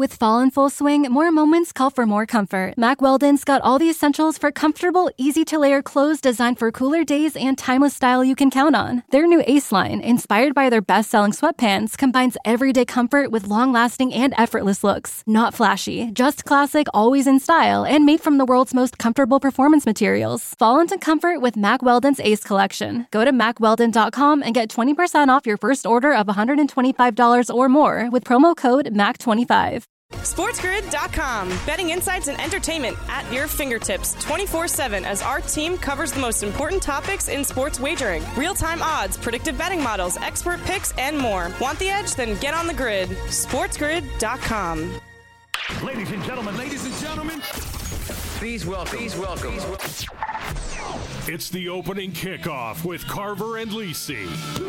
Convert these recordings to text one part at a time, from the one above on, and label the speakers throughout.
Speaker 1: With fall in full swing, more moments call for more comfort. Mack Weldon's got all the essentials for comfortable, easy-to-layer clothes designed for cooler days and timeless style you can count on. Their new Ace line, inspired by their best-selling sweatpants, combines everyday comfort with long-lasting and effortless looks. Not flashy, just classic, always in style, and made from the world's most comfortable performance materials. Fall into comfort with Mack Weldon's Ace collection. Go to MackWeldon.com and get 20% off your first order of $125 or more with promo code MAC25.
Speaker 2: SportsGrid.com. Betting insights and entertainment at your fingertips 24/7 as our team covers the most important topics in sports wagering. Real-time odds, predictive betting models, expert picks, and more. Want the edge? Then get on the grid. SportsGrid.com.
Speaker 3: Ladies and gentlemen,
Speaker 4: please welcome.
Speaker 3: It's the opening kickoff with Carver and Lisi.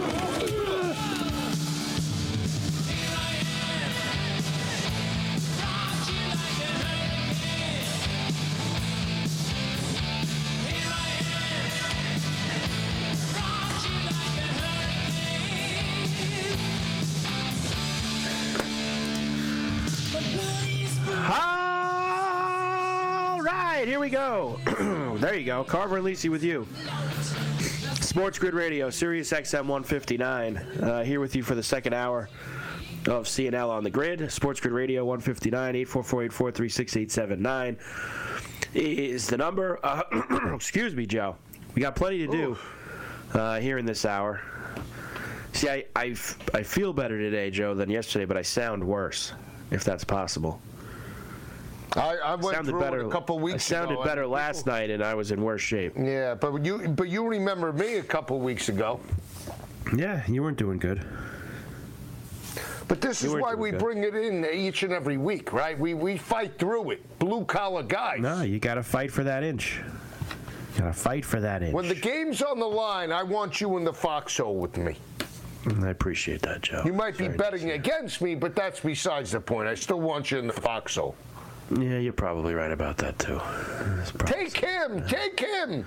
Speaker 4: Here we go. There you go. Carver and Lisi with you. Sports Grid Radio, Sirius XM 159. Here with you for the second hour of CNL on the Grid. Sports Grid Radio 159, 844-843-6879 is the number. Excuse me, Joe. We got plenty to do here in this hour. See, I feel better today, Joe, than yesterday, but I sound worse, if that's possible.
Speaker 5: I went through it a couple weeks ago.
Speaker 4: I sounded better last night, and I was in worse shape.
Speaker 5: Yeah, but you remember me a couple weeks ago.
Speaker 4: Yeah, you weren't doing good.
Speaker 5: But this is why we bring it in each and every week, right? We fight through it. Blue-collar guys.
Speaker 4: No, you got to fight for that inch. You got to fight for that inch.
Speaker 5: When the game's on the line, I want you in the foxhole with me.
Speaker 4: I appreciate that, Joe.
Speaker 5: You might be betting against me, but that's besides the point. I still want you in the foxhole.
Speaker 4: Yeah, you're probably right about that, too.
Speaker 5: Take him! Take him!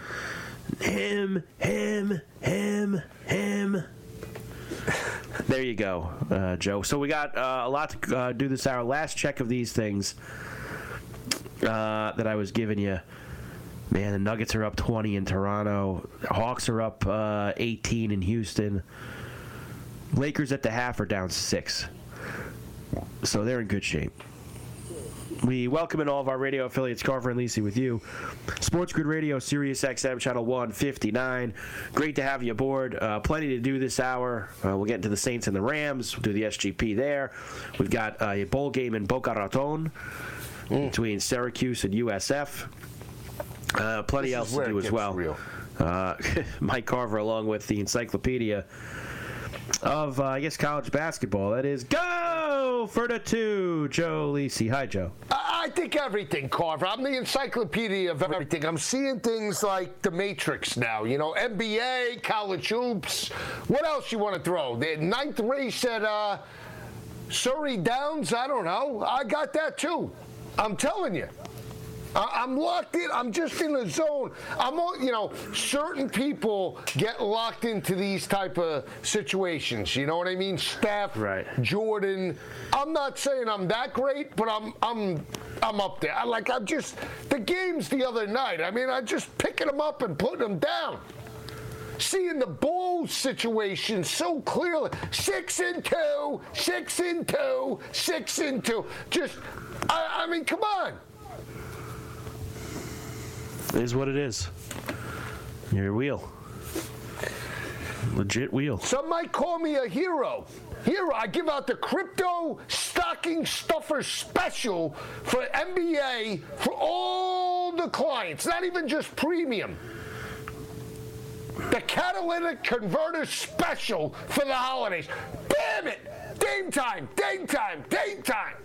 Speaker 4: Him. There you go, Joe. So we got a lot to do this hour. Last check of these things that I was giving you. Man, the Nuggets are up 20 in Toronto. Hawks are up 18 in Houston. Lakers at the half are down 6. So they're in good shape. We welcome in all of our radio affiliates, Carver and Lisi with you. Sports Grid Radio, Sirius XM, Channel 159. Great to have you aboard. Plenty to do this hour. We'll get into the Saints and the Rams. We'll do the SGP there. We've got a bowl game in Boca Raton between Syracuse and USF. Plenty else to do as well. Mike Carver along with the encyclopedia of, college basketball. That is Go for the 2, Joe Lisi. Hi, Joe.
Speaker 5: I think everything, Carver. I'm the encyclopedia of everything. I'm seeing things like the Matrix now. You know, NBA, college hoops. What else you want to throw? The ninth race at Surrey Downs? I don't know. I got that, too. I'm telling you. I'm locked in. I'm just in the zone. Certain people get locked into these type of situations. You know what I mean? Steph, right. Jordan. I'm not saying I'm that great, but I'm up there. The games the other night. I mean, I'm just picking them up and putting them down. Seeing the Bulls situation so clearly. 6-2, 6-2, 6-2. Just, I mean, come on.
Speaker 4: It is what it is. You're a wheel. Legit wheel.
Speaker 5: Some might call me a hero. I give out the crypto stocking stuffer special for NBA for all the clients, not even just premium. The catalytic converter special for the holidays. Damn it! Dame time! Dame time! Dame time!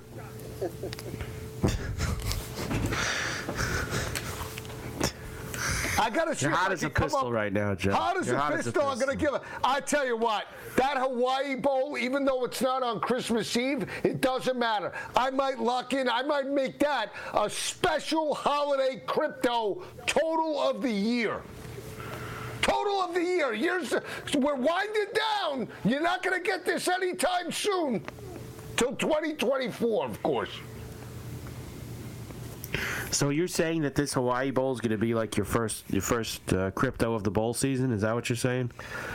Speaker 5: I gotta see.
Speaker 4: You're hot as a pistol right now, Joe.
Speaker 5: Hot as a pistol. I'm gonna give it. I tell you what, that Hawaii Bowl, even though it's not on Christmas Eve, it doesn't matter. I might lock in. I might make that a special holiday crypto total of the year. Total of the year. We're winding down. You're not gonna get this anytime soon. till 2024, of course.
Speaker 4: So you're saying that this Hawaii Bowl is going to be like your first crypto of the bowl season? Is that what you're saying?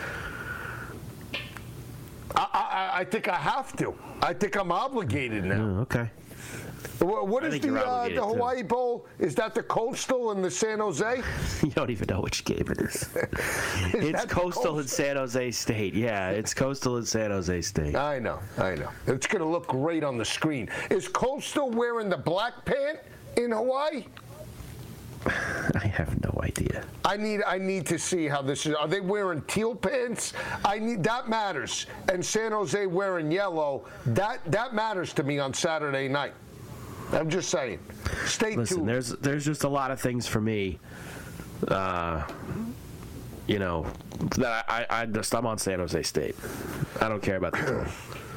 Speaker 5: I think I have to. I think I'm obligated now.
Speaker 4: Oh, okay.
Speaker 5: What is the Hawaii Bowl? Is that the Coastal and the San Jose?
Speaker 4: You don't even know which game it is. It's Coastal and San Jose State. Yeah, it's Coastal and San Jose State.
Speaker 5: I know. It's going to look great on the screen. Is Coastal wearing the black pant in Hawaii?
Speaker 4: I have no idea.
Speaker 5: I need to see how this is. Are they wearing teal pants? That matters. And San Jose wearing yellow. That matters to me on Saturday night. I'm just saying. Stay tuned.
Speaker 4: There's just a lot of things for me. That I'm on San Jose State. I don't care about the team.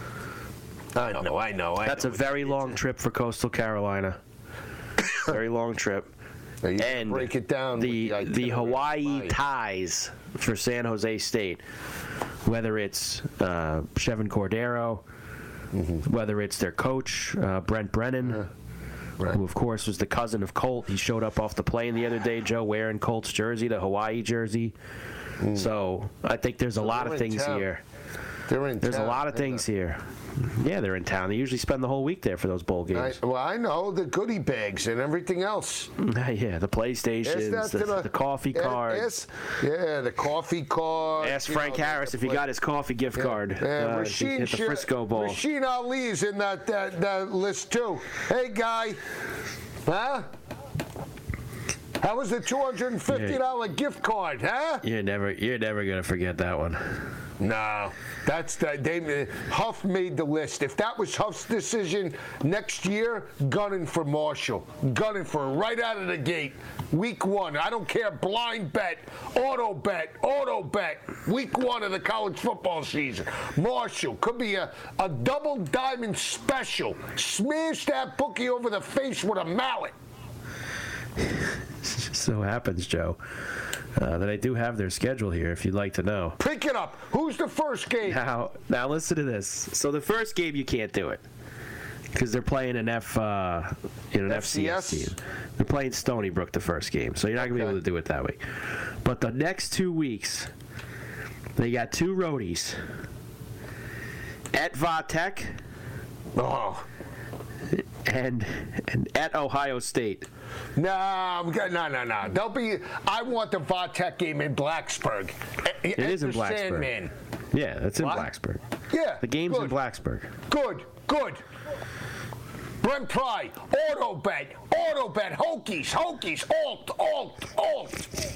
Speaker 5: I know.
Speaker 4: That's a very long trip for Coastal Carolina. Very long trip.
Speaker 5: And break it down.
Speaker 4: The Hawaii ties for San Jose State, whether it's Chevin Cordero, whether it's their coach, Brent Brennan, who, of course, was the cousin of Colt. He showed up off the plane the other day, Joe, wearing Colt's jersey, the Hawaii jersey. So I think there's a lot of things here. There's a lot of things here. Yeah, they're in town. They usually spend the whole week there for those bowl games.
Speaker 5: I know. The goodie bags and everything else.
Speaker 4: Yeah, the PlayStations, the coffee cards.
Speaker 5: The coffee card.
Speaker 4: Ask Frank Harris if he got his coffee gift card.
Speaker 5: Rasheen,
Speaker 4: at the Frisco Bowl.
Speaker 5: Rasheen Ali's in that list, too. Hey, guy. Huh? How was the $250 gift card, huh?
Speaker 4: You're never gonna forget that one.
Speaker 5: No, Huff made the list. If that was Huff's decision next year, gunning for Marshall, gunning for right out of the gate, week one. I don't care, blind bet, auto bet. Week one of the college football season. Marshall could be a double diamond special. Smash that bookie over the face with a mallet.
Speaker 4: Just so happens, Joe, that I do have their schedule here, if you'd like to know.
Speaker 5: Pick it up. Who's the first game?
Speaker 4: Now listen to this. So the first game, you can't do it because they're playing an FCS team. They're playing Stony Brook the first game, so you're not going to be able to do it that way. But the next 2 weeks, they got 2 roadies. At Va Tech and at Ohio State.
Speaker 5: No. I want the Va Tech game in Blacksburg.
Speaker 4: It is in Blacksburg.
Speaker 5: Sandman.
Speaker 4: Yeah, that's in Blacksburg.
Speaker 5: Yeah.
Speaker 4: The game's in Blacksburg.
Speaker 5: Good. Brent Pry, auto bet, Hokies, alt.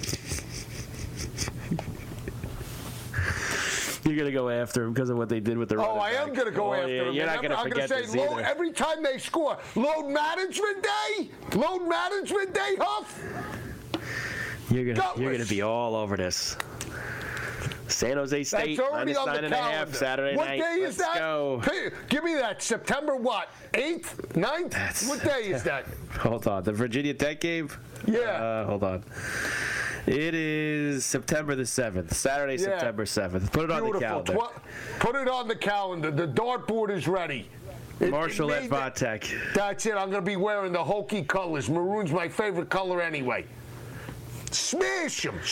Speaker 4: You're going to go after him because of what they did with the running back.
Speaker 5: I am going to go after him.
Speaker 4: You're not going to forget this either.
Speaker 5: Every time they score, load management day, Huff.
Speaker 4: You're going to be all over this. San Jose State, minus 9.5 Saturday night.
Speaker 5: What day is that?
Speaker 4: Go.
Speaker 5: Give me that. September what? 8th? 9th? What day is that?
Speaker 4: Hold on. The Virginia Tech game?
Speaker 5: Yeah.
Speaker 4: Hold on. It is September the 7th. Saturday, September 7th. Put it on the calendar.
Speaker 5: Put it on the calendar. The dartboard is ready.
Speaker 4: Marshall at Va Tech.
Speaker 5: That's it. I'm going to be wearing the Hokie colors. Maroon's my favorite color anyway. Smash him.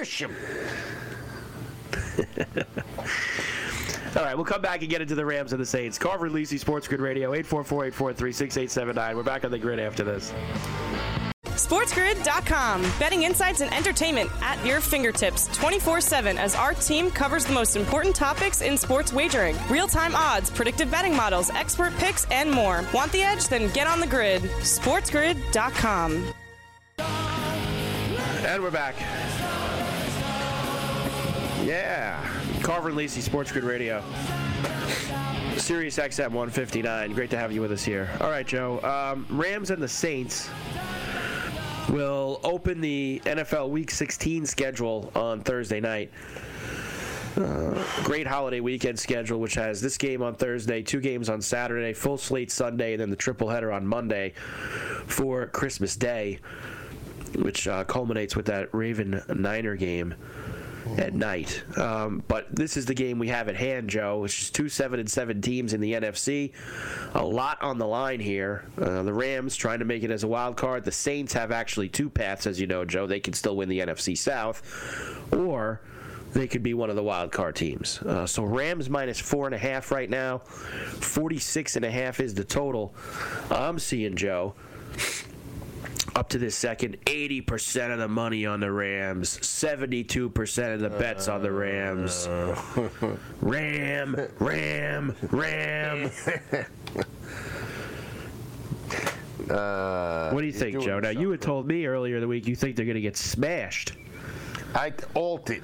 Speaker 4: All right, we'll come back and get into the Rams and the Saints. Carver and Lisi, Sports Grid Radio, 844-843-6879. We're back on the grid after this.
Speaker 2: SportsGrid.com. Betting insights and entertainment at your fingertips 24/7 as our team covers the most important topics in sports wagering. Real-time odds, predictive betting models, expert picks, and more. Want the edge? Then get on the grid. SportsGrid.com.
Speaker 4: And we're back. Yeah. Carver and Lisi, Sports Grid Radio. Sirius XM 159. Great to have you with us here. All right, Joe. Rams and the Saints will open the NFL Week 16 schedule on Thursday night. Great holiday weekend schedule, which has this game on Thursday, 2 games on Saturday, full slate Sunday, and then the triple header on Monday for Christmas Day, which culminates with that Raven-Niner game. at night. But this is the game we have at hand, Joe. It's just 2 7-7 teams in the NFC. A lot on the line here. The Rams trying to make it as a wild card. The Saints have actually 2 paths, as you know, Joe. They can still win the NFC South, or they could be one of the wild card teams. So Rams minus 4.5 right now. 46.5 is the total. I'm seeing, Joe, up to this second, 80% of the money on the Rams, 72% of the bets on the Rams. Ram. What do you think, Joe? Now, you had told me earlier in the week you think they're going to get smashed.
Speaker 5: I altered.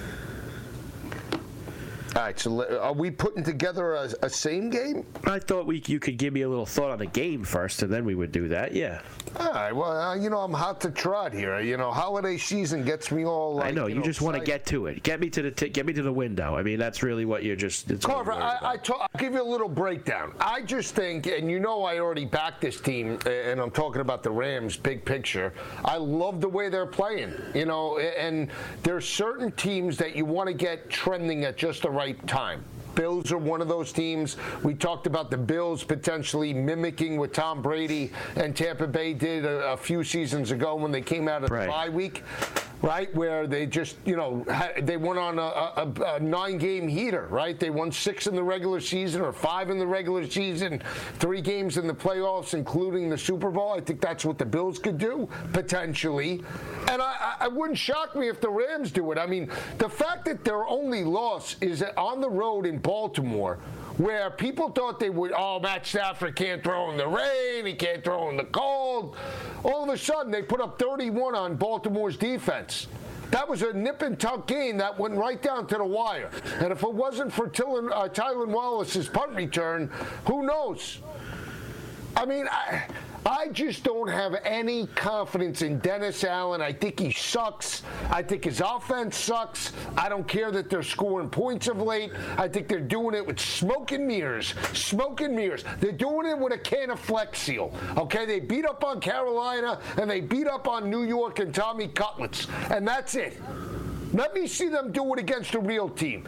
Speaker 5: All right, so are we putting together a same game?
Speaker 4: I thought you could give me a little thought on the game first, and then we would do that, yeah.
Speaker 5: All right, well, I'm hot to trot here. Holiday season gets me all like,
Speaker 4: I know, you just want to get to it. Get me to the window. I mean, that's really what you're just...
Speaker 5: Carver, I'll give you a little breakdown. I just think, and I already backed this team, and I'm talking about the Rams, big picture. I love the way they're playing, and there's certain teams that you want to get trending at just the right time. Bills are one of those teams. We talked about the Bills potentially mimicking what Tom Brady and Tampa Bay did a few seasons ago when they came out of the bye week, right? Where they just, they went on a 9-game heater, right? They won 6 in the regular season or 5 in the regular season, 3 games in the playoffs, including the Super Bowl. I think that's what the Bills could do, potentially. And I wouldn't shock me if the Rams do it. I mean, the fact that their only loss is on the road in Baltimore, where people thought they would, Matt Stafford can't throw in the rain, he can't throw in the cold. All of a sudden, they put up 31 on Baltimore's defense. That was a nip-and-tuck game that went right down to the wire. And if it wasn't for Tylan Wallace's punt return, who knows? I mean, I just don't have any confidence in Dennis Allen. I think he sucks. I think his offense sucks. I don't care that they're scoring points of late. I think they're doing it with smoke and mirrors. Smoke and mirrors. They're doing it with a can of Flex Seal. Okay, they beat up on Carolina, and they beat up on New York and Tommy Cutlets. And that's it. Let me see them do it against a real team.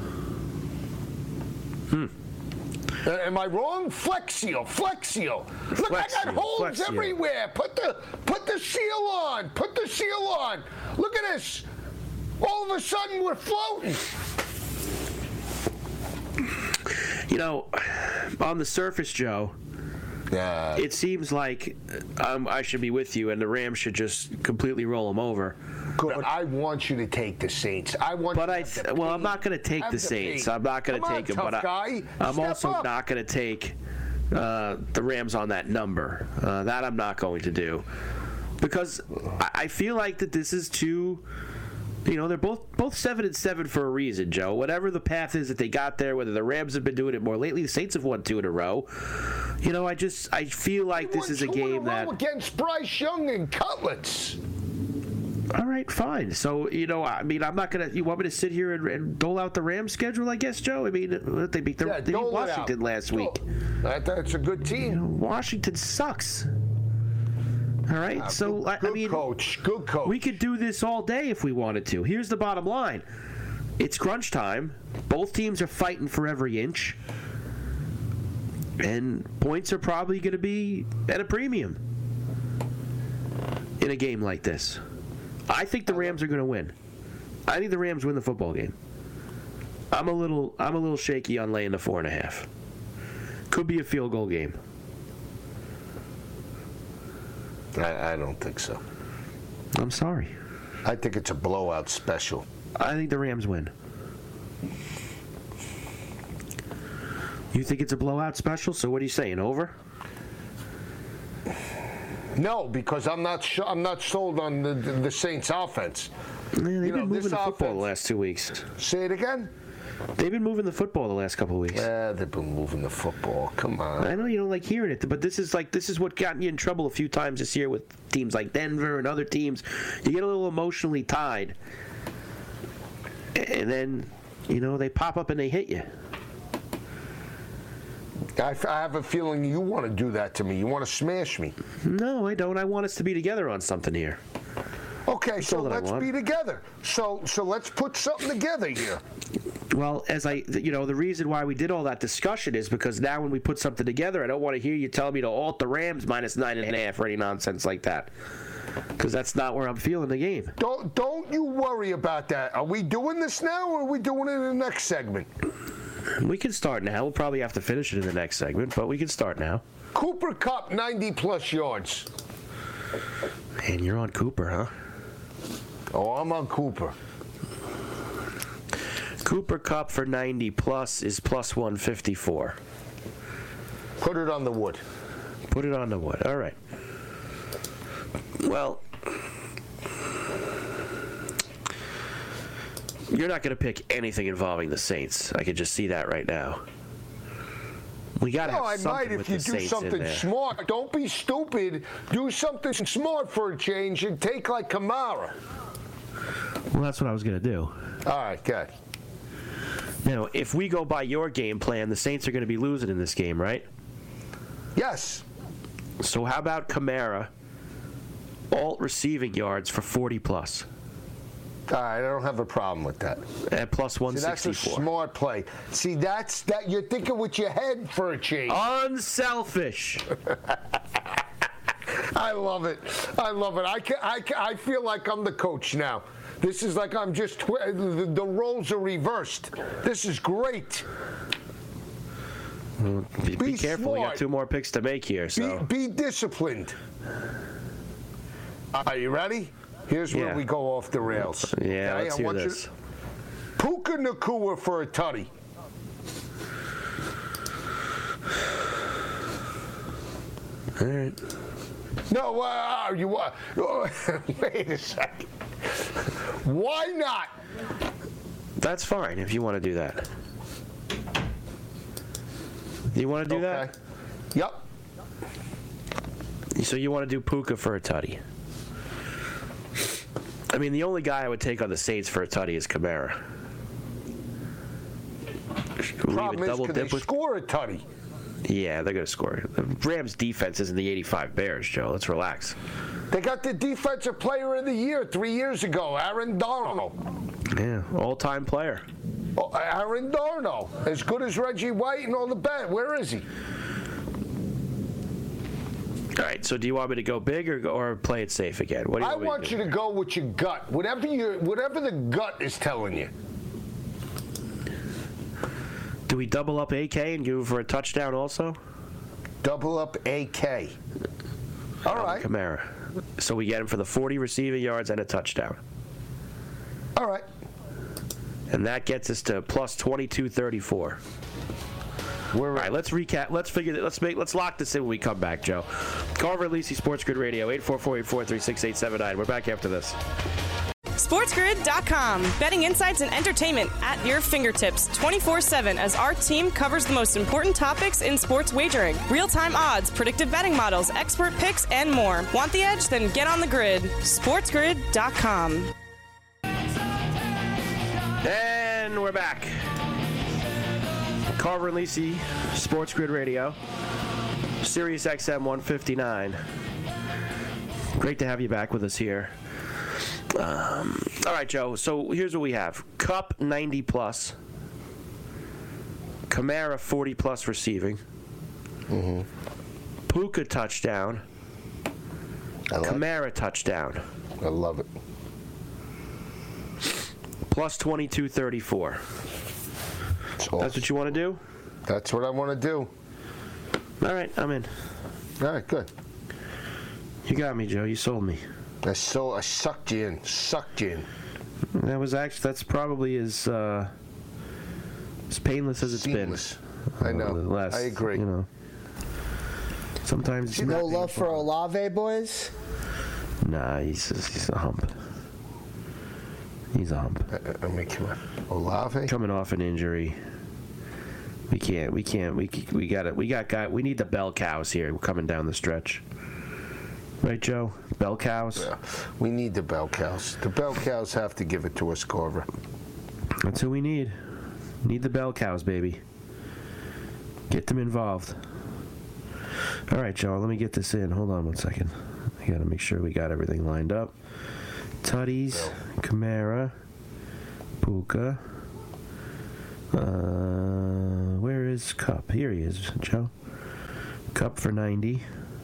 Speaker 5: Am I wrong? Flex Seal. Look, I got holes everywhere. Put the seal on. Put the seal on. Look at this. All of a sudden, we're floating.
Speaker 4: On the surface, Joe, it seems like I should be with you, and the Rams should just completely roll them over.
Speaker 5: Good. I want you to take the Saints. I'm not
Speaker 4: going to take the Saints. I'm not going to take them, but I'm also not going to take the Rams on that number. That I'm not going to do, because I feel like that this is too. They're both 7-7 for a reason, Joe. Whatever the path is that they got there, whether the Rams have been doing it more lately, the Saints have won 2 in a row. I feel like this is a game that
Speaker 5: against Bryce Young and Cutlets.
Speaker 4: All right, fine. So, I'm not going to... You want me to sit here and dole out the Rams schedule, I guess, Joe? I mean, they beat Washington last week.
Speaker 5: That's a good team.
Speaker 4: Washington sucks. All right?
Speaker 5: Good coach.
Speaker 4: We could do this all day if we wanted to. Here's the bottom line. It's crunch time. Both teams are fighting for every inch. And points are probably going to be at a premium in a game like this. I think the Rams are going to win. I think the Rams win the football game. I'm a little shaky on laying the 4.5. Could be a field goal game.
Speaker 5: I don't think so.
Speaker 4: I'm sorry.
Speaker 5: I think it's a blowout special.
Speaker 4: I think the Rams win. You think it's a blowout special? So what are you saying? Over?
Speaker 5: No, because I'm not sold on the Saints' offense.
Speaker 4: Man, they've been moving the football the last 2 weeks.
Speaker 5: Say it again?
Speaker 4: They've been moving the football the last couple of weeks.
Speaker 5: Yeah, they've been moving the football. Come on.
Speaker 4: I know you don't like hearing it, but this is what got you in trouble a few times this year with teams like Denver and other teams. You get a little emotionally tied, and then they pop up and they hit you.
Speaker 5: I have a feeling you want to do that to me. You want to smash me.
Speaker 4: No, I don't. I want us to be together on something here.
Speaker 5: Okay, so let's be together. So let's put something together here.
Speaker 4: Well, the reason why we did all that discussion is because now when we put something together, I don't want to hear you tell me to alt the Rams minus 9.5 or any nonsense like that. Because that's not where I'm feeling the game.
Speaker 5: Don't you worry about that. Are we doing this now, or are we doing it in the next segment?
Speaker 4: We can start now. We'll probably have to finish it in the next segment, but we can start now.
Speaker 5: Cooper Kupp, 90-plus yards.
Speaker 4: Man, you're on Cooper, huh?
Speaker 5: Oh, I'm on Cooper.
Speaker 4: Cooper Kupp for 90-plus is plus 154.
Speaker 5: Put it on the wood.
Speaker 4: Put it on the wood. All right. Well, you're not going to pick anything involving the Saints. I can just see that right now. We got to have something with the Saints in there. I might if you do something
Speaker 5: smart. Don't be stupid. Do something smart for a change and take like Kamara.
Speaker 4: Well, that's what I was going to do.
Speaker 5: All right, good.
Speaker 4: Now, if we go by your game plan, the Saints are going to be losing in this game, right?
Speaker 5: Yes.
Speaker 4: So how about Kamara, alt receiving yards for 40-plus?
Speaker 5: All right, I don't have a problem with that.
Speaker 4: At plus 164.
Speaker 5: See, that's a smart play. See, that you're thinking with your head for a change.
Speaker 4: Unselfish.
Speaker 5: I love it. I love it. I feel like I'm the coach now. This is like I'm just the roles are reversed. This is great.
Speaker 4: Be careful.
Speaker 5: Smart.
Speaker 4: We got 2 more picks to make here. So
Speaker 5: be disciplined. Are you ready? Here's where we go off the rails.
Speaker 4: Yeah, okay, let's hear this.
Speaker 5: Puka Nacua for a tutty.
Speaker 4: All right.
Speaker 5: No, wait a second. Why not?
Speaker 4: That's fine if you want to do that. You want to do that?
Speaker 5: Yep.
Speaker 4: So you want to do Puka for a tutty? I mean, the only guy I would take on the Saints for a tutty is Kamara.
Speaker 5: Problem is, can they score a tutty?
Speaker 4: Yeah, they're going to score. The Rams' defense isn't the 85 Bears, Joe. Let's relax.
Speaker 5: They got the defensive player of the year 3 years ago, Aaron Darnold.
Speaker 4: Yeah, all-time player.
Speaker 5: Oh, Aaron Darnold, as good as Reggie White and all the bad. Where is he?
Speaker 4: All right, so do you want me to go big or play it safe again? What do you
Speaker 5: I want you to go with your gut. Whatever the gut is telling you.
Speaker 4: Do we double up AK and go for a touchdown also?
Speaker 5: Double up AK. All right.
Speaker 4: Kamara. So we get him for the 40 receiving yards and a touchdown.
Speaker 5: All right.
Speaker 4: And that gets us to plus 2234. All right, let's recap. Let's figure that. Let's lock this in when we come back, Joe. Carver Lisi, Sports Grid Radio, 844-843-6879. We're back after this.
Speaker 2: SportsGrid.com. Betting insights and entertainment at your fingertips 24/7 as our team covers the most important topics in sports wagering. Real-time odds, predictive betting models, expert picks, and more. Want the edge? Then get on the grid. SportsGrid.com.
Speaker 4: And we're back. Carver and Lisi, Sports Grid Radio, Sirius XM 159. Great to have you back with us here. All right, Joe. So here's what we have: Kupp 90+, Kamara 40+ receiving, Puka touchdown, Kamara touchdown.
Speaker 5: I love it.
Speaker 4: Plus 2234. That's what you want to do?
Speaker 5: That's what I want to do.
Speaker 4: All right, I'm in.
Speaker 5: All right, good.
Speaker 4: You got me, Joe. You sold me.
Speaker 5: I sucked you in.
Speaker 4: That's probably as painless as it's been.
Speaker 5: I know. I agree.
Speaker 4: You know, sometimes
Speaker 6: no love for Olave, boys.
Speaker 4: Nah, he's a hump. He's a hump.
Speaker 5: I mean, come on. Olave
Speaker 4: coming off an injury. We need the bell cows here coming down the stretch. Right, Joe? Bell cows?
Speaker 5: Yeah, we need the bell cows. The bell cows have to give it to us, Carver.
Speaker 4: That's who we need. Need the bell cows, baby. Get them involved. All right, Joe, let me get this in. Hold on one second. I got to make sure we got everything lined up. Tutties, Kamara, Puka. Where is Cup? Here he is, Joe. Cup for 90.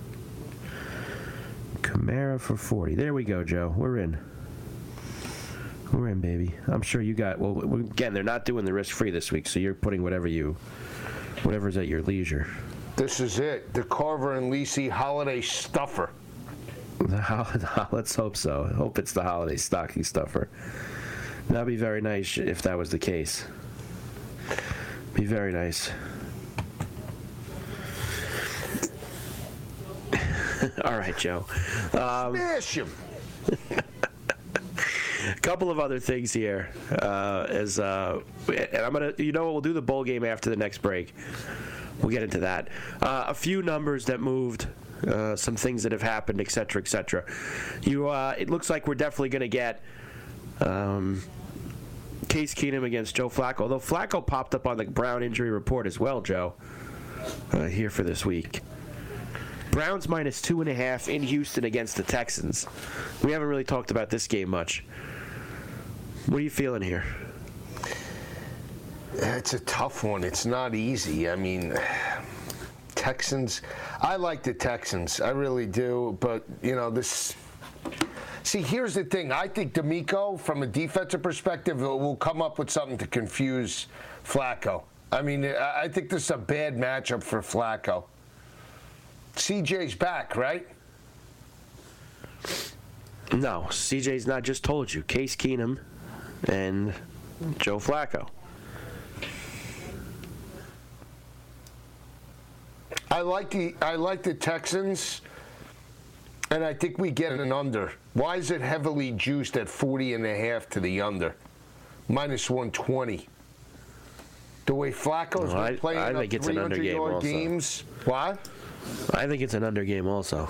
Speaker 4: Kamara for 40. There we go, Joe. We're in. We're in, baby. I'm sure you got. Well, again, they're not doing the risk-free this week, so you're putting whatever's at your leisure.
Speaker 5: This is it. The Carver and Lisi holiday stuffer.
Speaker 4: Let's hope so. I hope it's the holiday stocking stuffer. That'd be very nice if that was the case. Be very nice. All right, Joe.
Speaker 5: Smash him.
Speaker 4: A couple of other things here. And I'm gonna, we'll do the bowl game after the next break. We'll get into that. A few numbers that moved, some things that have happened, et cetera, et cetera. It looks like we're definitely going to get Case Keenum against Joe Flacco. Although Flacco popped up on the Brown injury report as well, Joe, here for this week. Browns minus 2.5 in Houston against the Texans. We haven't really talked about this game much. What are you feeling here?
Speaker 5: It's a tough one. It's not easy. I mean, Texans, I like the Texans. I really do. But, this... See, here's the thing. I think D'Amico, from a defensive perspective, will come up with something to confuse Flacco. I mean, I think this is a bad matchup for Flacco. CJ's back, right?
Speaker 4: No, CJ's not. Just told you. Case Keenum and Joe Flacco.
Speaker 5: I like the Texans, and I think we get an under. Why is it heavily juiced at 40.5 to the under? Minus 120. The way Flacco's been playing up 300-yard games. What?
Speaker 4: I think it's an under game also.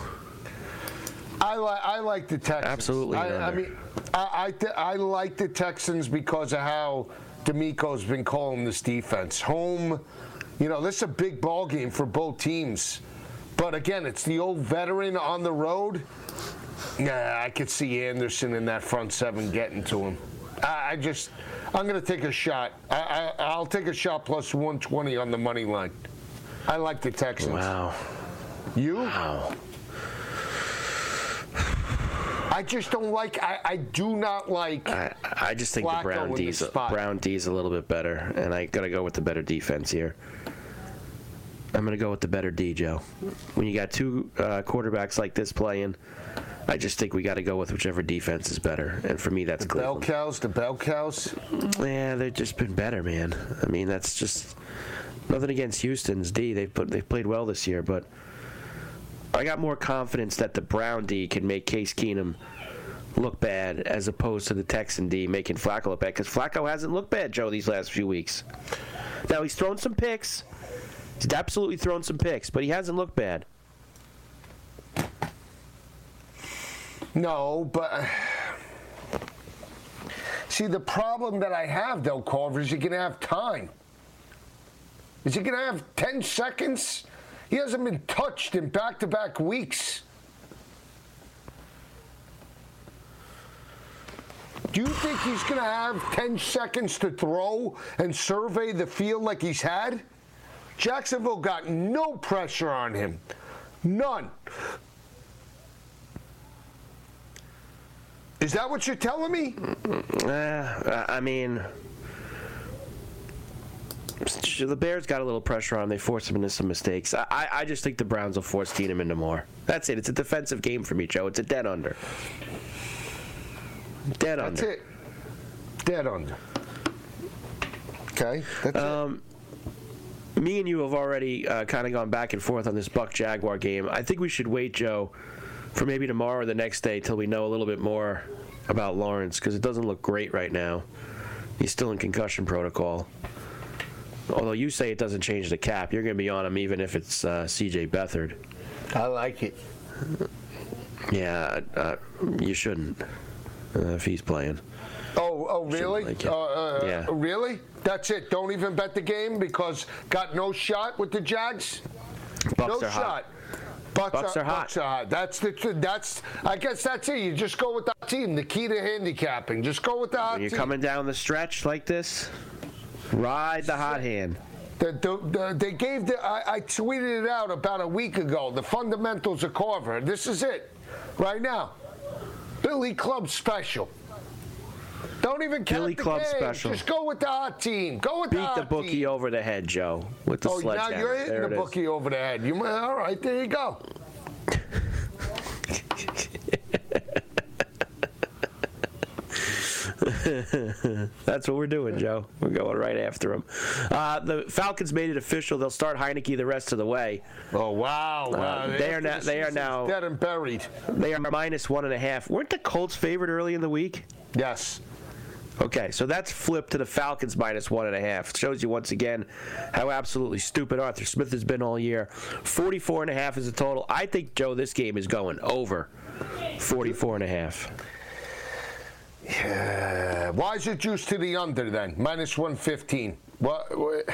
Speaker 5: I like the Texans.
Speaker 4: Absolutely.
Speaker 5: I mean, I like the Texans because of how D'Amico's been calling this defense. Home, this is a big ball game for both teams. But again, it's the old veteran on the road. I could see Anderson in that front seven getting to him. I'm going to take a shot. I'll take a shot plus 120 on the money line. I like the Texans.
Speaker 4: Wow.
Speaker 5: You?
Speaker 4: Wow.
Speaker 5: I just don't like. I do not like.
Speaker 4: I just think
Speaker 5: Flacco
Speaker 4: the Brown D's a little bit better, and I gotta go with the better defense here. I'm gonna go with the better D, Joe. When you got two quarterbacks like this playing, I just think we got to go with whichever defense is better, and for me, that's Cleveland.
Speaker 5: The bell cows.
Speaker 4: Yeah, they've just been better, man. I mean, that's just nothing against Houston's D. They've played well this year, but I got more confidence that the Brown D can make Case Keenum look bad as opposed to the Texan D making Flacco look bad, because Flacco hasn't looked bad, Joe, these last few weeks. Now, he's thrown some picks. He's absolutely thrown some picks, but he hasn't looked bad.
Speaker 5: No, but see, the problem that I have, though, Carver, is you're going to have time. Is he going to have 10 seconds? He hasn't been touched in back-to-back weeks. Do you think he's going to have 10 seconds to throw and survey the field like he's had? Jacksonville got no pressure on him. None. Is that what you're telling me?
Speaker 4: I mean, the Bears got a little pressure on him. They forced him into some mistakes. I just think the Browns will force Keenum into more. That's it. It's a defensive game for me, Joe. It's a dead under. Dead under.
Speaker 5: That's it. Dead under. Okay. That's it.
Speaker 4: Me and you have already kind of gone back and forth on this Buck-Jaguar game. I think we should wait, Joe, for maybe tomorrow or the next day till we know a little bit more about Lawrence, because it doesn't look great right now. He's still in concussion protocol. Although you say it doesn't change the cap, you're going to be on him even if it's C.J. Beathard.
Speaker 5: I like it.
Speaker 4: Yeah, you shouldn't if he's playing.
Speaker 5: Oh, really?
Speaker 4: Like yeah.
Speaker 5: Really? That's it? Don't even bet the game because got no shot with the Jags?
Speaker 4: Bucks
Speaker 5: no
Speaker 4: are
Speaker 5: shot.
Speaker 4: hot. Bucks are hot.
Speaker 5: Bucks are hot. I guess that's it. You just go with the team. The key to handicapping. Just go with the hot
Speaker 4: When you're
Speaker 5: team.
Speaker 4: coming down the stretch like this, ride the hot hand.
Speaker 5: They gave I tweeted it out about a week ago. The fundamentals of Carver. This is it, right now. Billy Club special. Don't even count
Speaker 4: Billy
Speaker 5: the
Speaker 4: Club
Speaker 5: game.
Speaker 4: special.
Speaker 5: Just go with the hot team. Go with the
Speaker 4: Beat
Speaker 5: hot
Speaker 4: the bookie
Speaker 5: team.
Speaker 4: over the head, Joe, with the sledgehammer.
Speaker 5: Now you're hitting
Speaker 4: There
Speaker 5: the
Speaker 4: it is.
Speaker 5: bookie over the head. All right, there you go.
Speaker 4: That's what we're doing, Joe. We're going right after them. The Falcons made it official. They'll start Heineke the rest of the way.
Speaker 5: Oh wow!
Speaker 4: They are now
Speaker 5: dead and buried.
Speaker 4: They are -1.5. Weren't the Colts favored early in the week?
Speaker 5: Yes.
Speaker 4: Okay, so that's flipped to the Falcons -1.5. Shows you once again how absolutely stupid Arthur Smith has been all year. 44.5 is the total. I think, Joe, this game is going over 44.5.
Speaker 5: Yeah. Why is it juiced to the under then? -115. What?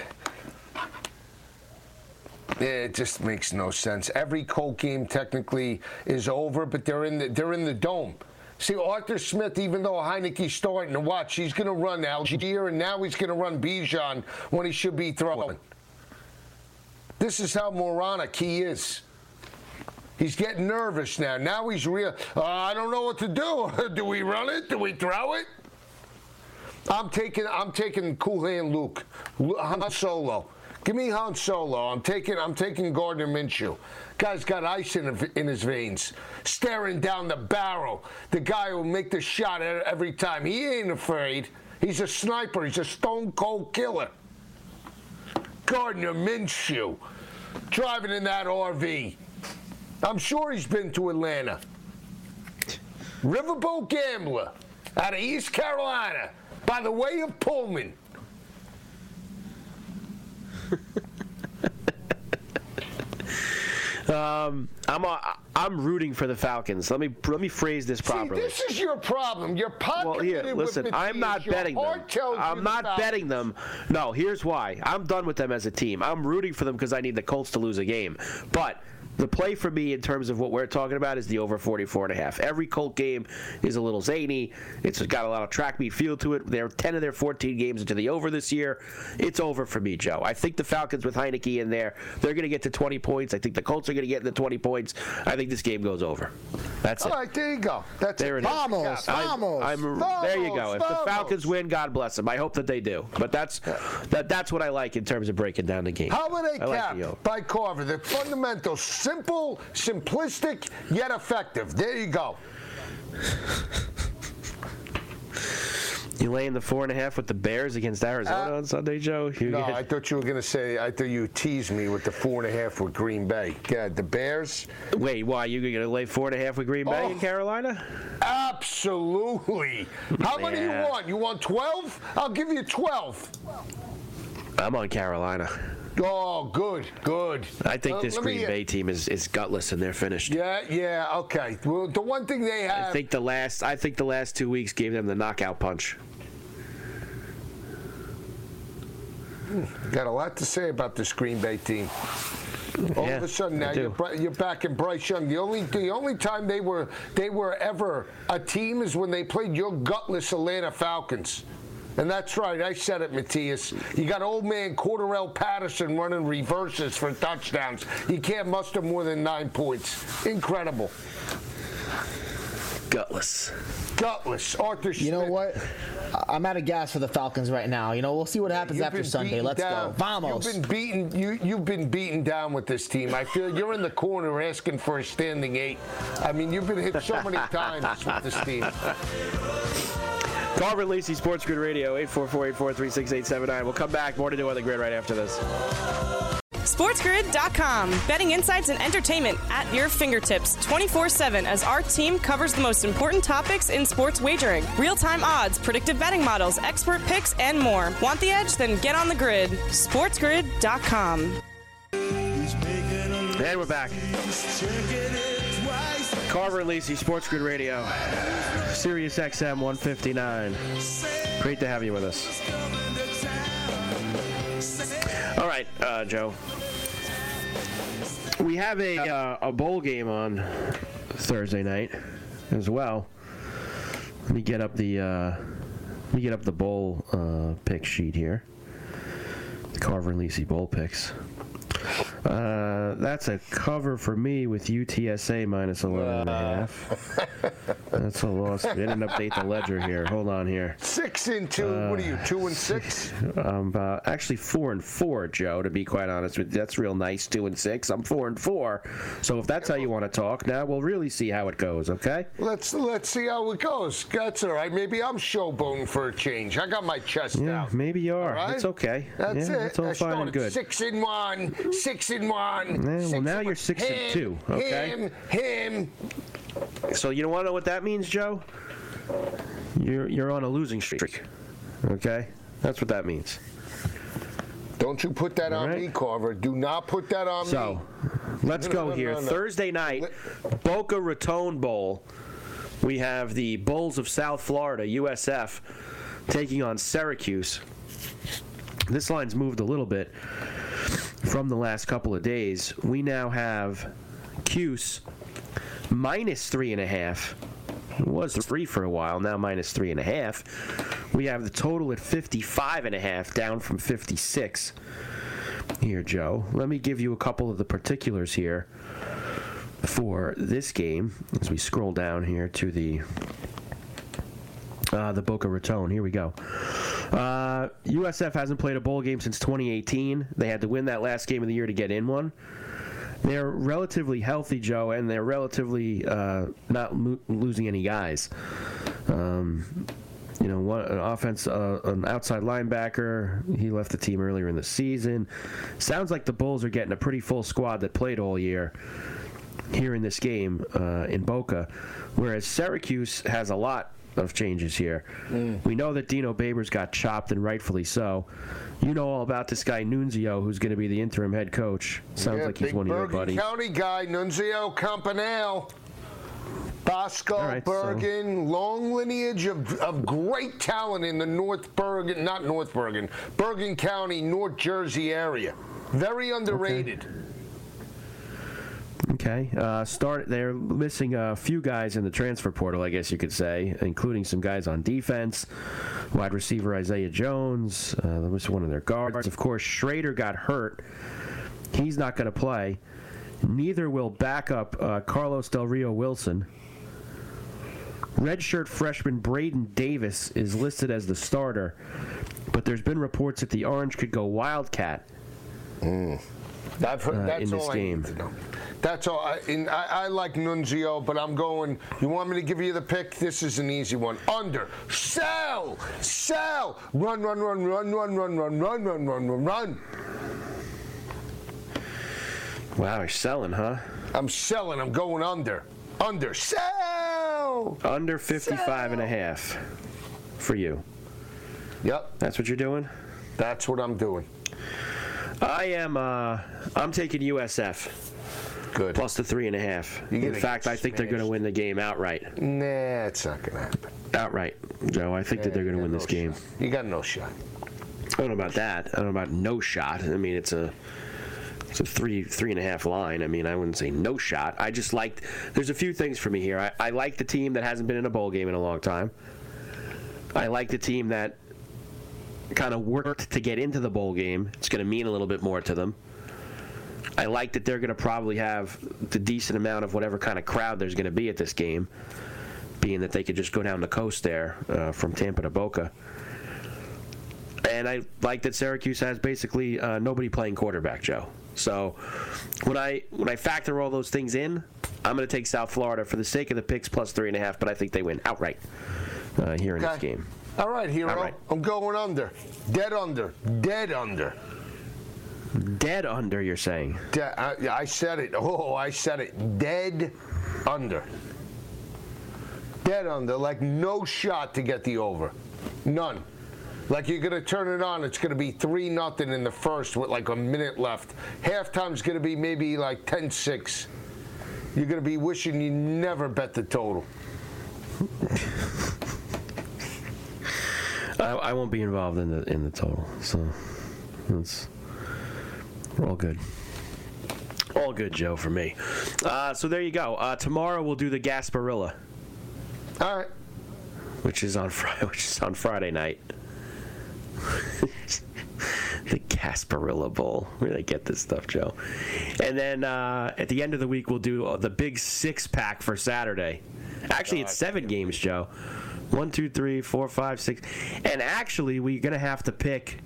Speaker 5: It just makes no sense. Every Colt game technically is over, but they're in the dome. See, Arthur Smith, even though Heineke's starting to watch, he's going to run Algier, and now he's going to run Bijan when he should be throwing. This is how moronic he is. He's getting nervous now. Now he's real. I don't know what to do. Do we run it? Do we throw it? I'm taking Cool Hand Luke. Han Solo. Give me Han Solo. I'm taking Gardner Minshew. Guy's got ice in his veins, staring down the barrel. The guy who will make the shot every time. He ain't afraid. He's a sniper. He's a stone cold killer. Gardner Minshew, driving in that RV. I'm sure he's been to Atlanta. Riverboat Gambler out of East Carolina by the way of Pullman.
Speaker 4: I'm rooting for the Falcons. Let me phrase this properly.
Speaker 5: See, this is your problem. You're
Speaker 4: Well, here, listen. I'm not betting them. I'm not betting them. No, here's why. I'm done with them as a team. I'm rooting for them because I need the Colts to lose a game. But the play for me in terms of what we're talking about is the over 44.5. Every Colt game is a little zany. It's got a lot of track meet feel to it. They're 10 of their 14 games into the over this year. It's over for me, Joe. I think the Falcons with Heineke in there, they're going to get to 20 points. I think the Colts are going to get in the 20 points. I think this game goes over. That's it.
Speaker 5: All right, there you go. That's
Speaker 4: there it is.
Speaker 6: Vamos.
Speaker 4: There you go. If the Falcons win, God bless them. I hope that they do. But that's what I like in terms of breaking down the game.
Speaker 5: How are they capped by Carver? The fundamentals, simple, simplistic, yet effective. There you go.
Speaker 4: You laying the 4.5 with the Bears against Arizona on Sunday, Joe?
Speaker 5: I thought you were going to say, I thought you teased me with the 4.5 with Green Bay. Yeah, the Bears.
Speaker 4: Wait, why? You going to lay 4.5 with Green Bay in Carolina?
Speaker 5: Absolutely. How many you want? You want 12? I'll give you 12.
Speaker 4: I'm on Carolina.
Speaker 5: Oh, good.
Speaker 4: I think this Green Bay team is gutless and they're finished.
Speaker 5: Yeah, okay. Well, the one thing they have.
Speaker 4: I think the last 2 weeks gave them the knockout punch.
Speaker 5: Got a lot to say about this Green Bay team. All of a sudden now you're back in Bryce Young. The only time they were ever a team is when they played your gutless Atlanta Falcons. And that's right, I said it, Matthias. You got old man Cordarrelle Patterson running reverses for touchdowns. You can't muster more than 9 points. Incredible.
Speaker 4: Gutless.
Speaker 5: Arthur Smith.
Speaker 6: You know what? I'm out of gas for the Falcons right now. What, we'll see what happens after Sunday. Let's go. Vamos.
Speaker 5: You've been beaten down with this team. I feel you're in the corner asking for a standing 8. I mean, you've been hit so many times with this team.
Speaker 4: Carver and Lacey, Sports Grid Radio, 844-843-6879. We'll come back. More to do on the grid right after this.
Speaker 2: SportsGrid.com. Betting insights and entertainment at your fingertips 24/7 as our team covers the most important topics in sports wagering. Real-time odds, predictive betting models, expert picks, and more. Want the edge? Then get on the grid. SportsGrid.com.
Speaker 4: And we're back. Carver and Lacey, Sports Grid Radio, Sirius XM 159. Great to have you with us. All right, Joe. We have a bowl game on Thursday night as well. Let me get up the bowl pick sheet here. The Carver and Lisi bowl picks. That's a cover for me with UTSA minus 11.5. That's a loss. They didn't update the ledger here. Hold on here.
Speaker 5: 6-2. What are you? 2-6?
Speaker 4: Actually 4-4, Joe. To be quite honest with you, that's real nice. 2-6. I'm 4-4. So if that's how you want to talk, now we'll really see how it goes. Okay?
Speaker 5: Let's see how it goes. That's all right. Maybe I'm showboating for a change. I got my chest out.
Speaker 4: Maybe you are.
Speaker 5: Right?
Speaker 4: It's okay.
Speaker 5: That's it.
Speaker 4: It's all fine and good.
Speaker 5: 6-1. 6-1.
Speaker 4: Well, now you're 6-2. Okay.
Speaker 5: Him.
Speaker 4: So you don't want to know what that means, Joe? You're on a losing streak. Okay, that's what that means.
Speaker 5: Don't you put that on me, Carver. Do not put that on me.
Speaker 4: So let's go here. Thursday night, Boca Raton Bowl. We have the Bulls of South Florida, USF, taking on Syracuse. This line's moved a little bit from the last couple of days. We now have Cuse minus 3.5. It was 3 for a while, now minus 3.5. We have the total at 55.5, down from 56. Here, Joe, let me give you a couple of the particulars here for this game as we scroll down here to the Boca Raton. Here we go. USF hasn't played a bowl game since 2018. They had to win that last game of the year to get in one. They're relatively healthy, Joe, and they're relatively not losing any guys. An outside linebacker, he left the team earlier in the season. Sounds like the Bulls are getting a pretty full squad that played all year here in this game in Boca, whereas Syracuse has a lot of changes here. We know that Dino Babers got chopped, and rightfully so. You know all about this guy Nunzio, who's going to be the interim head coach. Sounds like he's one of your buddies.
Speaker 5: County guy, Nunzio Campanale. Bosco, Bergen, long lineage of great talent in the Bergen County, North Jersey area. Very underrated.
Speaker 4: Okay. They're missing a few guys in the transfer portal, I guess you could say, including some guys on defense. Wide receiver Isaiah Jones. That was one of their guards. Of course, Schrader got hurt. He's not going to play. Neither will backup Carlos Del Rio Wilson. Redshirt freshman Braden Davis is listed as the starter, but there's been reports that the Orange could go Wildcat.
Speaker 5: I've heard that's in this all game. I need to know. That's all. I like Nunzio, but I'm going. You want me to give you the pick? This is an easy one. Under. Sell. Run.
Speaker 4: Wow, you're selling, huh?
Speaker 5: I'm selling. I'm going under. Under. Sell.
Speaker 4: Under 55.5 for you.
Speaker 5: Yep.
Speaker 4: That's what you're doing?
Speaker 5: That's what I'm doing.
Speaker 4: I'm taking USF.
Speaker 5: Good.
Speaker 4: Plus the 3.5. In fact, I think they're going to win the game outright.
Speaker 5: Nah, it's not going to happen.
Speaker 4: Outright, Joe. I think that they're going to win this game.
Speaker 5: You got no shot.
Speaker 4: I don't know about that. I don't know about no shot. I mean, it's a 3.5 line. I mean, I wouldn't say no shot. I just there's a few things for me here. I like the team that hasn't been in a bowl game in a long time. I like the team that kind of worked to get into the bowl game. It's going to mean a little bit more to them. I like that they're going to probably have the decent amount of whatever kind of crowd there's going to be at this game, being that they could just go down the coast there from Tampa to Boca. And I like that Syracuse has basically nobody playing quarterback, Joe. So when I factor all those things in, I'm going to take South Florida for the sake of the picks plus 3.5, but I think they win outright here in this game.
Speaker 5: All right, hero. All right. I'm going under. Dead under.
Speaker 4: Dead under, you're saying?
Speaker 5: I said it. Oh, I said it. Dead under. Dead under. Like no shot to get the over. None. Like you're going to turn it on, it's going to be 3-0 in the first with like a minute left. Halftime's going to be maybe like 10-6. You're going to be wishing you never bet the total.
Speaker 4: I won't be involved in the total, so we're all good. All good, Joe, for me. So there you go. Tomorrow we'll do the Gasparilla.
Speaker 5: All right.
Speaker 4: Which is on Friday night. The Gasparilla Bowl. Where do they get this stuff, Joe? And then at the end of the week, we'll do the big 6-pack for Saturday. Actually, it's 7 games, Joe. 1, 2, 3, 4, 5, 6. And actually, we're going to have to pick...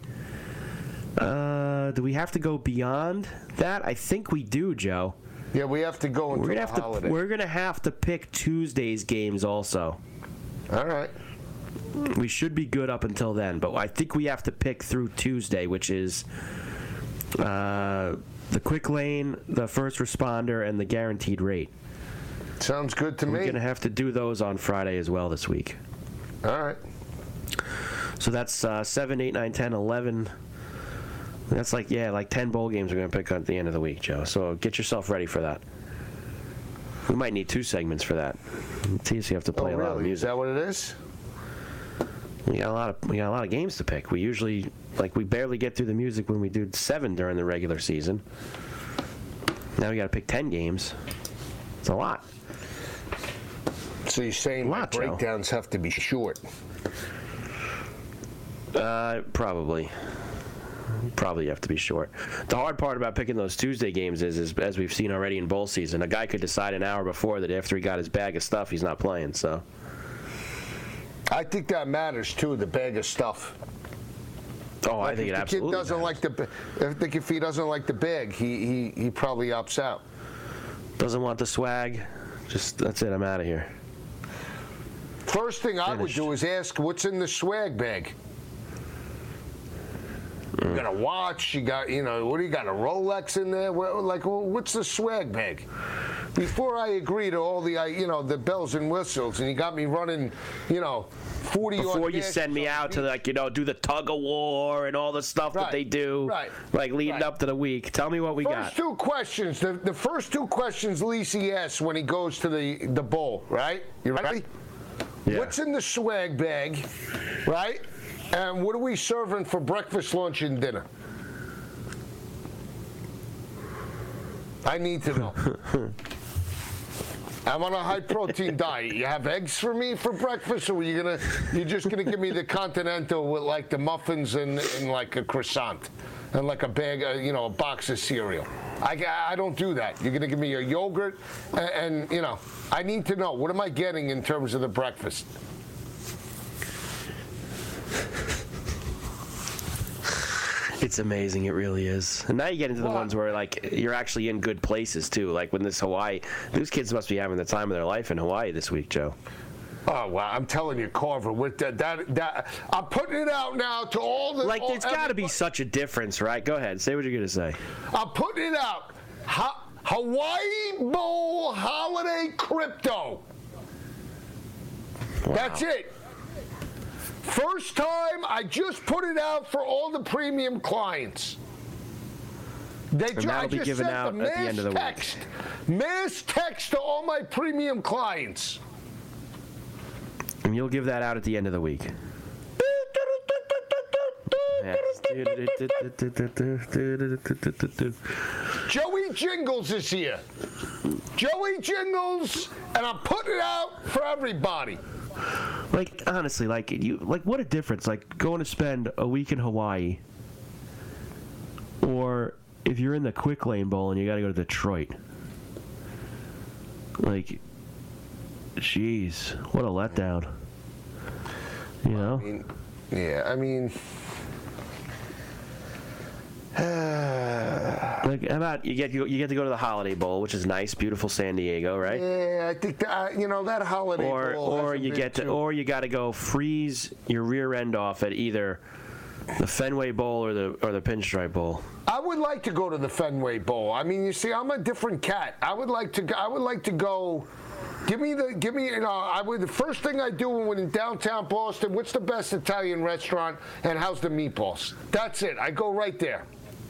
Speaker 4: do we have to go beyond that? I think we do, Joe.
Speaker 5: Yeah, we have to go into the holiday.
Speaker 4: We're going to have to pick Tuesday's games also.
Speaker 5: All right.
Speaker 4: We should be good up until then, but I think we have to pick through Tuesday, which is the quick lane, the first responder, and the guaranteed rate.
Speaker 5: Sounds good to me.
Speaker 4: We're going to have to do those on Friday as well this week.
Speaker 5: All right.
Speaker 4: So that's 7, 8, 9, 10, 11. That's like 10 bowl games we're going to pick at the end of the week, Joe. So get yourself ready for that. We might need 2 segments for that. You have to play a lot of music.
Speaker 5: Is that what it is?
Speaker 4: We got a lot of games to pick. We usually we barely get through the music when we do 7 during the regular season. Now we got to pick 10 games. It's a lot.
Speaker 5: So you're saying my breakdowns have to be short?
Speaker 4: Probably have to be short. The hard part about picking those Tuesday games is as we've seen already in bowl season, a guy could decide an hour before that after he got his bag of stuff, he's not playing. So
Speaker 5: I think that matters too. The bag of stuff.
Speaker 4: Oh, I think it absolutely.
Speaker 5: If he doesn't like the bag, he probably opts out.
Speaker 4: Doesn't want the swag. Just that's it. I'm out of here.
Speaker 5: First thing I would do is ask, what's in the swag bag? You got a watch, what do you got, a Rolex in there? What's the swag bag? Before I agree to all the bells and whistles, and you got me running, 40
Speaker 4: before you send me out to do the tug of war and all the stuff that they do, leading up to the week. Tell me what we got.
Speaker 5: First 2 questions. The first 2 questions Lisi asks when he goes to the bowl, right? You ready? Yeah. What's in the swag bag, right? And what are we serving for breakfast, lunch, and dinner? I need to know. I'm on a high-protein diet. You have eggs for me for breakfast, or you're just gonna give me the Continental with the muffins and a croissant and a bag, a box of cereal? I don't do that. You're gonna give me a yogurt, and I need to know, what am I getting in terms of the breakfast?
Speaker 4: It's amazing, it really is. And now you get into the ones where you're actually in good places too. Like when this Hawaii, these kids must be having the time of their life in Hawaii this week, Joe.
Speaker 5: Oh wow! I'm telling you, Carver, with that I'm putting it out now to all the.
Speaker 4: There's got to be such a difference, right? Go ahead, say what you're gonna say.
Speaker 5: I'm putting it out. Hawaii Bowl holiday crypto. Wow. That's it. First time, I just put it out for all the premium clients.
Speaker 4: That'll be given out at the end of the week.
Speaker 5: Mass text to all my premium clients.
Speaker 4: And you'll give that out at the end of the week.
Speaker 5: Joey Jingles is here. Joey Jingles, and I'm putting it out for everybody.
Speaker 4: Honestly, what a difference. Going to spend a week in Hawaii, or if you're in the Quick Lane Bowl and you got to go to Detroit. Jeez, what a letdown. How about you get to go to the Holiday Bowl, which is nice, beautiful San Diego, right?
Speaker 5: Yeah, I think that Holiday Bowl.
Speaker 4: Or you got to go freeze your rear end off at either the Fenway Bowl or the Pinstripe Bowl.
Speaker 5: I would like to go to the Fenway Bowl. You see, I'm a different cat. I would like to go. The first thing I do when in downtown Boston, what's the best Italian restaurant and how's the meatballs? That's it. I go right there.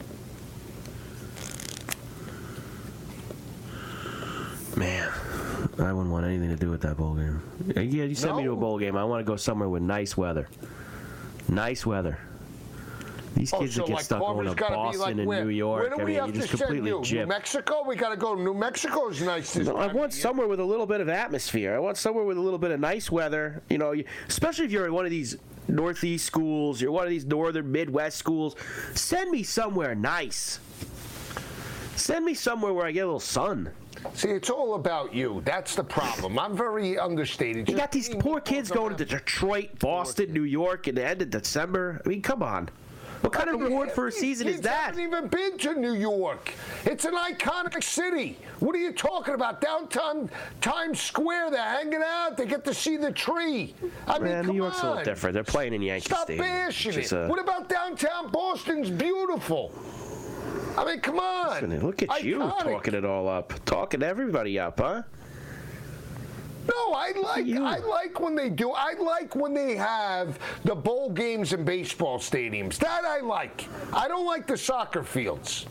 Speaker 4: Man, I wouldn't want anything to do with that bowl game. Yeah, you send me to a bowl game. I want to go somewhere with nice weather. Nice weather. These kids that get stuck going to Boston and New York.
Speaker 5: Where do we have
Speaker 4: you just
Speaker 5: to send
Speaker 4: completely
Speaker 5: you?
Speaker 4: gypped.
Speaker 5: New Mexico? We got to go to New Mexico. Is nice.
Speaker 4: No, I want somewhere with a little bit of atmosphere. I want somewhere with a little bit of nice weather. You know, especially if you're in one of these Northeast schools, you're one of these Northern Midwest schools. Send me somewhere nice. Send me somewhere where I get a little sun.
Speaker 5: See, it's all about you. That's the problem. I'm very understated.
Speaker 4: You got these poor kids going to Detroit, Boston, New York in the end of December. I mean, come on. What kind of reward for a season is that?
Speaker 5: I haven't even been to New York. It's an iconic city. What are you talking about? Downtown Times Square, they're hanging out. They get to see the tree. I mean,
Speaker 4: New York's a little different. They're playing in Yankee Stadium.
Speaker 5: Stop bashing it. What about downtown Boston's beautiful? I mean, come on.
Speaker 4: Listen, look at you talking it all up. Talking everybody up, huh?
Speaker 5: No, I like when they do. I like when they have the bowl games in baseball stadiums. That I like. I don't like the soccer fields.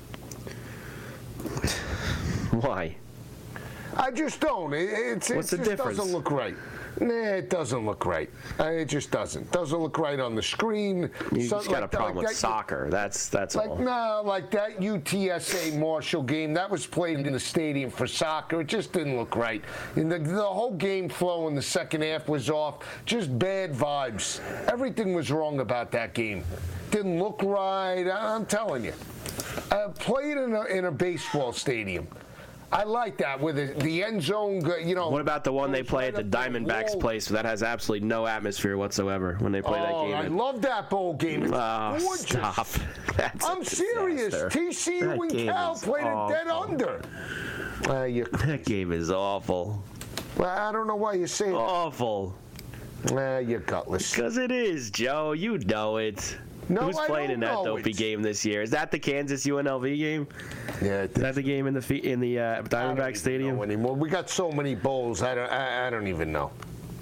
Speaker 4: Why?
Speaker 5: I just don't. It just doesn't look right. Nah, it doesn't look right. It just doesn't. Doesn't look right on the screen.
Speaker 4: You just got a problem with soccer. That's all.
Speaker 5: No, like that UTSA Marshall game, that was played in the stadium for soccer. It just didn't look right. And the whole game flow in the second half was off. Just bad vibes. Everything was wrong about that game. Didn't look right. I'm telling you. Played in a baseball stadium. I like that with the end zone. You know.
Speaker 4: What about the one they play at the Diamondbacks place that has absolutely no atmosphere whatsoever when they play that game?
Speaker 5: I love that bowl game. It's gorgeous.
Speaker 4: Stop.
Speaker 5: I'm serious. TCU and Cal played it dead under.
Speaker 4: That game is awful.
Speaker 5: Well, I don't know why you say
Speaker 4: awful.
Speaker 5: You're gutless.
Speaker 4: Because it is, Joe. You know it.
Speaker 5: No,
Speaker 4: who's playing in that dopey game this year? Is that the Kansas UNLV game?
Speaker 5: Yeah.
Speaker 4: Is that the game in the Diamondback Stadium?
Speaker 5: Know anymore. We got so many bowls. I don't even know.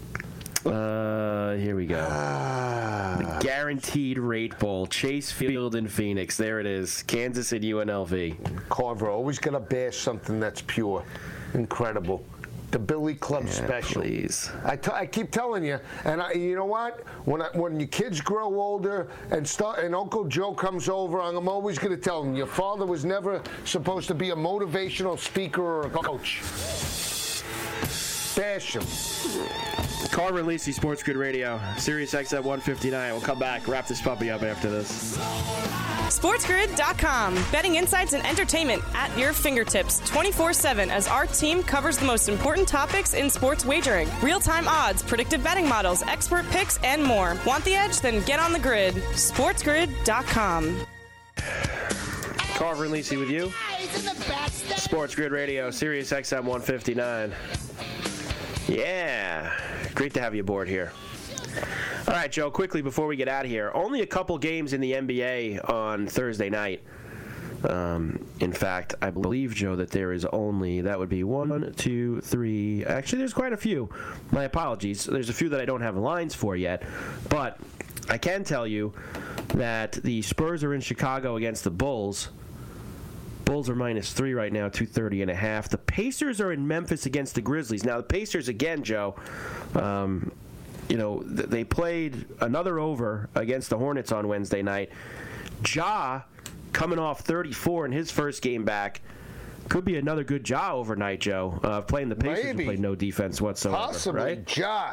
Speaker 4: Here we go. The Guaranteed Rate Bowl, Chase Field in Phoenix. There it is. Kansas and UNLV.
Speaker 5: Carver always gonna bash something that's pure, incredible. The Billy Club special.
Speaker 4: Please.
Speaker 5: I keep telling you, and you know what? When your kids grow older and Uncle Joe comes over, I'm always going to tell them, your father was never supposed to be a motivational speaker or a coach. Bash him.
Speaker 4: Carver and Lisi, Sports Grid Radio, Sirius XM 159. We'll come back, wrap this puppy up after this.
Speaker 2: SportsGrid.com. Betting insights and entertainment at your fingertips 24/7 as our team covers the most important topics in sports wagering. Real-time odds, predictive betting models, expert picks, and more. Want the edge? Then get on the grid. SportsGrid.com.
Speaker 4: Carver and Lisi with you. Sports Grid Radio, Sirius XM 159. Yeah. Great to have you aboard here. All right, Joe, quickly before we get out of here, only a couple games in the NBA on Thursday night. In fact, I believe, Joe, that there is only, that would be 1, 2, 3. Actually, there's quite a few. My apologies. There's a few that I don't have lines for yet. But I can tell you that the Spurs are in Chicago against the Bulls. Bulls are -3 right now, 230.5. The Pacers are in Memphis against the Grizzlies. Now, the Pacers, again, Joe, they played another over against the Hornets on Wednesday night. Ja, coming off 34 in his first game back, could be another good Ja overnight, Joe. Playing the Pacers who played no defense whatsoever.
Speaker 5: Possibly,
Speaker 4: right?
Speaker 5: Ja.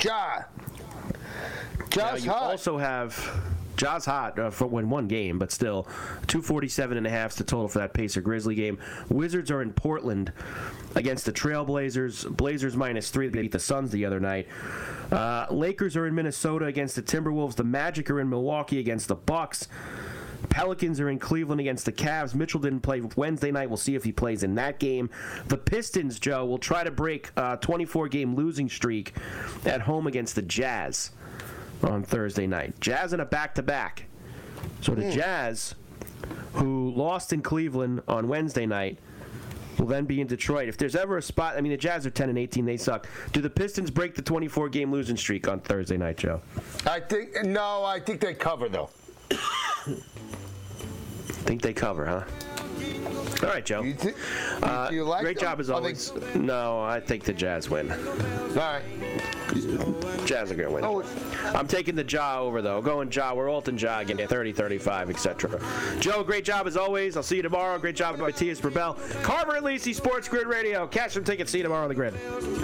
Speaker 5: Ja's
Speaker 4: you
Speaker 5: hot.
Speaker 4: Also have Ja's hot for one game, but still 247.5 is the total for that Pacer Grizzly game. Wizards are in Portland against the Trailblazers. Blazers -3. They beat the Suns the other night. Lakers are in Minnesota against the Timberwolves. The Magic are in Milwaukee against the Bucks. Pelicans are in Cleveland against the Cavs. Mitchell didn't play Wednesday night. We'll see if he plays in that game. The Pistons, Joe, will try to break a 24-game losing streak at home against the Jazz on Thursday night. Jazz in a back-to-back. So the Jazz, who lost in Cleveland on Wednesday night, will then be in Detroit. If there's ever a spot, I mean, the Jazz are 10-18. They suck. Do the Pistons break the 24-game losing streak on Thursday night, Joe?
Speaker 5: I think they cover, though.
Speaker 4: Think they cover, huh? All right, Joe.
Speaker 5: Do you like
Speaker 4: great
Speaker 5: them?
Speaker 4: job as always. No, I think the Jazz win.
Speaker 5: All right.
Speaker 4: Jazz are going to win.
Speaker 5: Oh,
Speaker 4: I'm taking the Ja over, though. Going Ja. We're Alton Ja again, 30, 35, etc. Joe, great job as always. I'll see you tomorrow. Great job by Matias Burbell. Carver and Lisi, Sports Grid Radio. Cash some tickets. See you tomorrow on the Grid.